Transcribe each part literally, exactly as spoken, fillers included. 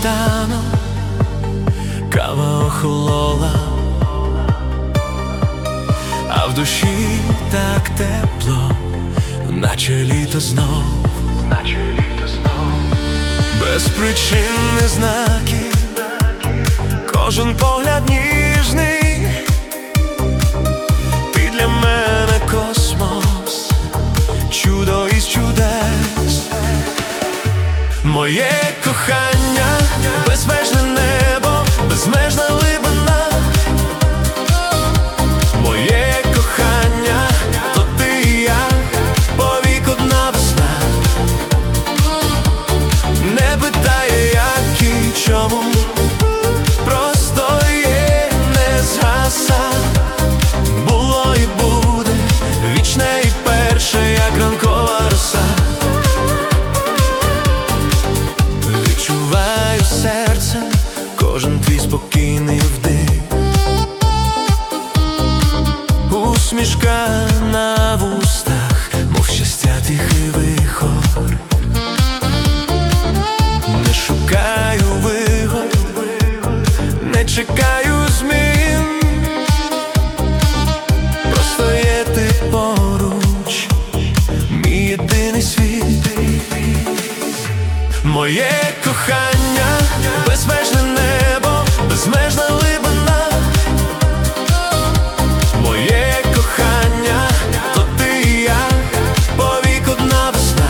світанок, кава охолола, а в душі так тепло, наче літо знов, наче літо знов. Безпричинні знаки, кожен погляд ніжний. Ти для мене космос, чудо із чудес. Моє кохання, безмежне небо, безмежна глибина. Моє кохання, то ти і я, повік одна весна. Не питає, як і чому, просто є, не згаса. Було і буде, вічне і перше, як ранкова роса. Відчуваю серцем кожен твій спокійний вдих, усмішка на вустах, мов щастя тихий вихор. Не шукаю вигод, не чекаю змін, просто є ти поруч, мій єдиний світ. Моє кохання, безмежне небо, безмежна глибина. Моє кохання, то ти і я, повік одна весна.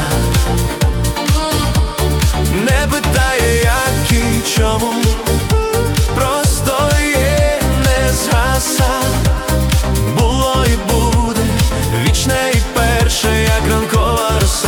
Не питає, як і чому, просто є, не згаса. Було і буде, вічне і перше, як ранкова роса.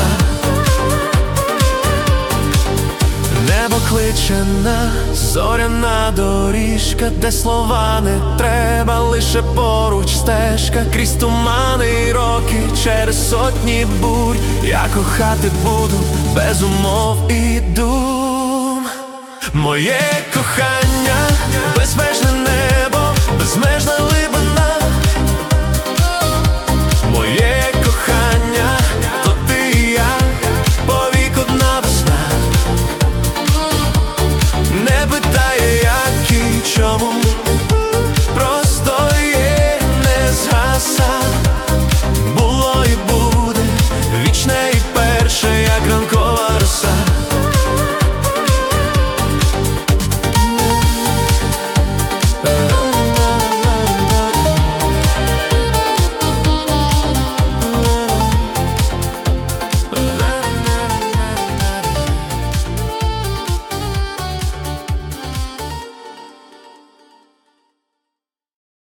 Небо кличе нас, зоряна доріжка, де слова не треба, лише поруч стежка. Крізь тумани й роки, через сотні бурь, я кохати буду без умов і дум. Моє кохання, безмежне